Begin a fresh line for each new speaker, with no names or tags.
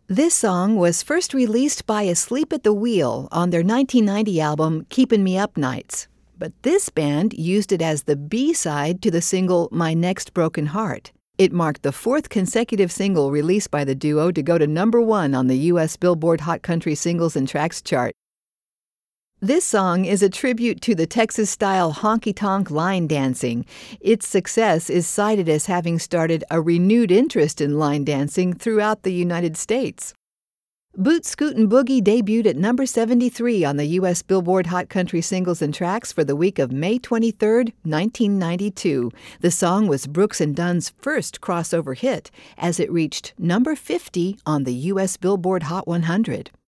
This song was first released by Asleep at the Wheel on their 1990 album Keepin' Me Up Nights, but this band used it as the B-side to the single My Next Broken Heart. It marked the fourth consecutive single released by the duo to go to #1 on the U.S. Billboard Hot Country Singles and Tracks chart. This song is a tribute to the Texas-style honky-tonk line dancing. Its success is cited as having started a renewed interest in line dancing throughout the United States. Boot Scootin' Boogie debuted at number 73 on the U.S. Billboard Hot Country Singles and Tracks for the week of May 23, 1992. The song was Brooks and Dunn's first crossover hit, as it reached number 50 on the U.S. Billboard Hot 100.